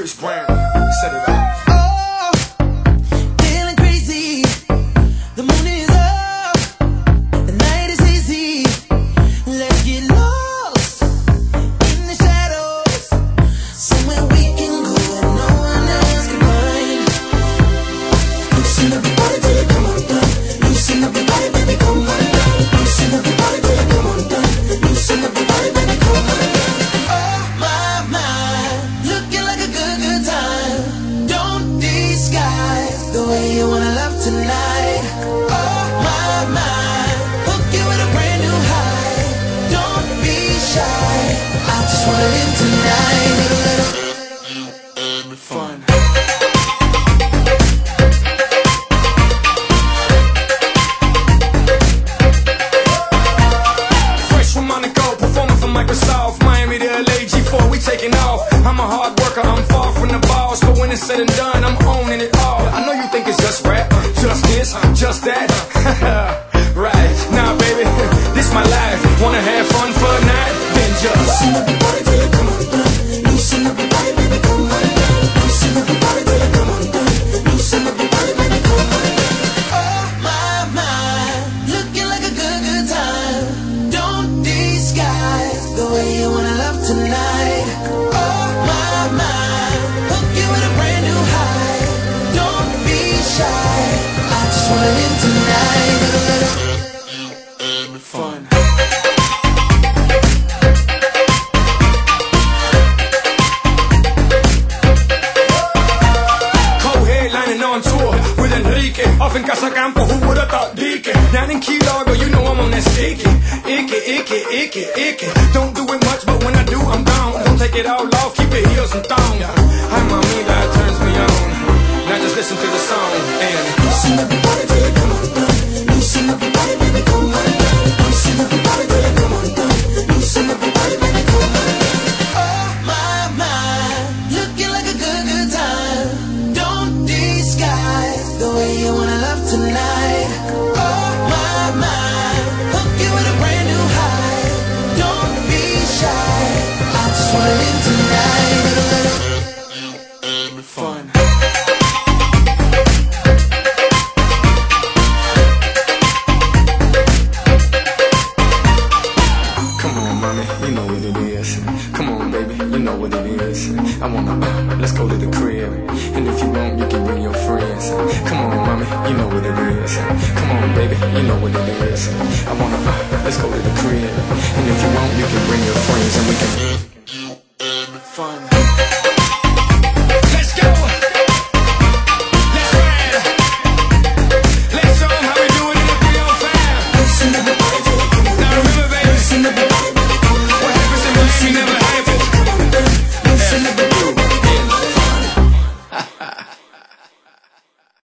Chris Brown, set it up. Oh, feeling crazy. The moon is up, the night is easy. Let's get lost in the shadows, somewhere we can go and no one else can find. Loosen up your body till you come undone. Loosen up your body, baby, come undone. Loosen up your body till you come undone. Loosen up your body, baby, come undone. Oh my, looking like a good time. Don't disguise the way you wanna love tonight. Oh my, hook you with a brand new high. Don't be shy, I just wanna live tonight. Fun. Fresh from Monaco, performing for Microsoft, Miami to LA, G4, we taking off. I'm a hard worker, I'm far from the boss, but when it's said and done, I'm owning it all. I know you think it's just rap, just this, just that. Right, nah baby, this my life. Wanna have fun for a night? Then just loosen up your body till you come undone. Loosen up your body, baby, come undone. Loosen up your body till you come undone. Loosen up your body, baby, come undone. Oh my, looking like a good time. Don't disguise the way you wanna love tonight. Oh my, hook you with a brand new high. Don't be shy, I just wanna live tonight. fun. Co-headlining on tour with Enrique. Off in Casacampo, who would've thought Deacon? Down in Key Largo, you know I'm on that sticky. Icky. Don't do it much, but when I do, I'm down. Don't take it all off, keep it heels and thong. Hi, mommy, that turns me on. Now just listen to the song and loosen up your body till you come undone. Loosen up your body, baby, come undone. Loosen up your body till you come undone. Loosen up your body, baby, come undone. Oh my, looking like a good time. Don't disguise the way you wanna love tonight. Oh my, hook you with a brand new high. Don't be shy, I just wanna live tonight. fun. Come on, mommy, you know what it is. Come on, baby, you know what it is. I wanna, let's go to the crib. And if you want, you can bring your friends. Come on, mommy, you know what it is. Come on, baby, you know what it is. I wanna, let's go to the crib. And if you want, you can bring your friends and we can fun. Let's go. Let's ride. Let's show 'em how we do it in the 305.